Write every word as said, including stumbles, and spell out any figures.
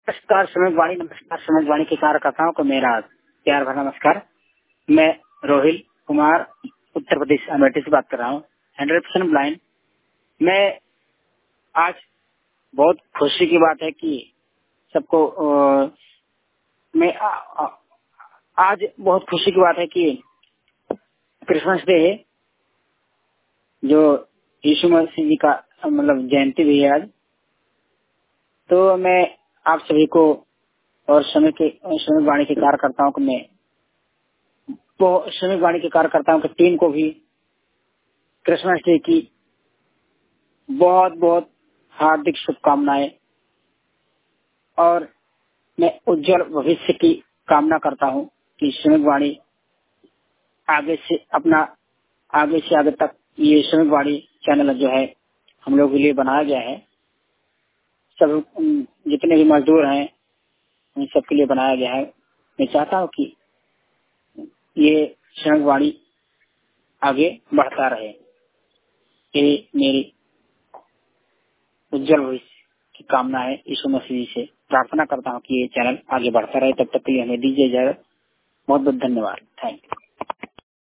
नमस्कार श्रमिक वाणी नमस्कार श्रमिक वाणी के कार्यकर्ताओं को मेरा प्यार भरा नमस्कार। मैं रोहिल कुमार उत्तर प्रदेश अमेठी से बात कर रहा हूँ, हंड्रेड परसेंट ब्लाइंड। मैं आज बहुत खुशी की बात है कि सबको आ, मैं आ, आ, आज बहुत खुशी की बात है कि क्रिसमस डे है, जो यीशु मसीह जी का मतलब जयंती भी है आज। तो मैं आप सभी को और श्रमिक के श्रमिक वाणी के कार्यकर्ताओं को मैं तो श्रमिक वाणी के कार्यकर्ताओं की टीम को भी क्रिसमस डे की बहुत बहुत हार्दिक शुभकामनाएं और मैं उज्जवल भविष्य की कामना करता हूं कि श्रमिक वाणी आगे से अपना आगे से आगे तक ये श्रमिक वाणी चैनल जो है हम लोग के लिए बनाया गया है, सब जितने भी मजदूर हैं उन सबके लिए बनाया गया है। मैं चाहता हूं कि ये श्रमिक वाणी आगे बढ़ता रहे। ये मेरी उज्जवल भविष्य की कामना है। यीशु मसीह से प्रार्थना करता हूँ कि ये चैनल आगे बढ़ता रहे। तब तक के लिए हमें दीजिए इजाजत। बहुत बहुत धन्यवाद। Thank you.